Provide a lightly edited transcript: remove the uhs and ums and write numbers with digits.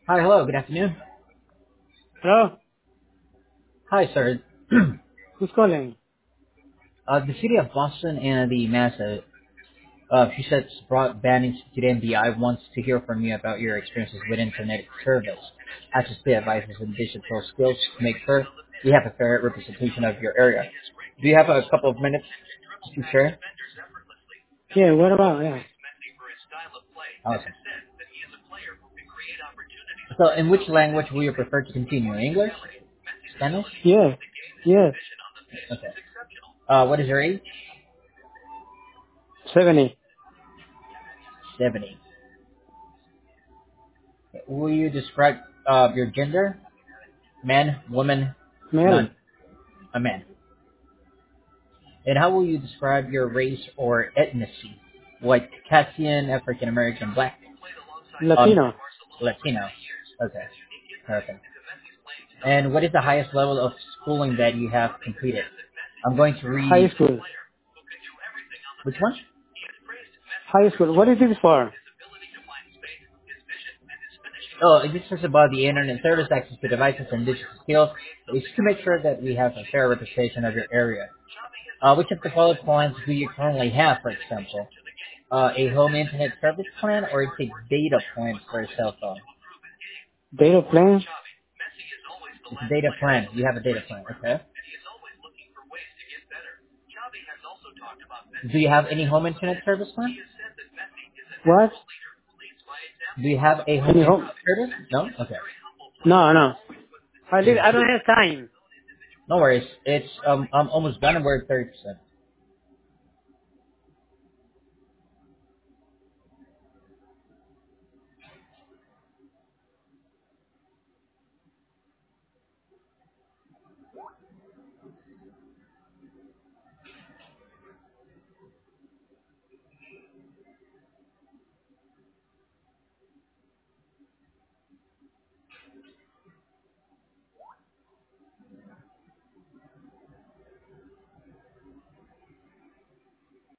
Hi, hello, good afternoon. Hello? Hi, sir. Who's calling? The city of Boston and the NASA, she said Broadband Institute MBI wants to hear from you about your experiences with internet service, access advices and digital skills to make sure we have a fair representation of your area. Do you have a couple of minutes to share? Yeah, what about? Yeah. Awesome. So, in which language will you prefer to continue? English? Spanish? Yeah. Yes. Okay. What is your age? 70. 70. Will you describe your gender? Man, woman, Male. none. A man. And how will you describe your race or ethnicity? White, Caucasian, African American, Black, um, Latino. Latino. Okay, perfect. And what is the highest level of schooling that you have completed? I'm going to High read. school. Which one? High school. What is this for? Oh, this is about the internet service, access to devices, and digital skills. It's to make sure that we have a fair representation of your area. Which of the following plans do you currently have, for example? A home internet service plan or it's a data plan for a cell phone? Data plan? It's a data plan. You have a data plan, okay? Do you have any home internet service plan? What? Do you have a home Any internet home? service? No? Okay. No, no. I Mm. don't have time. No worries. It's almost done and we're at 30%.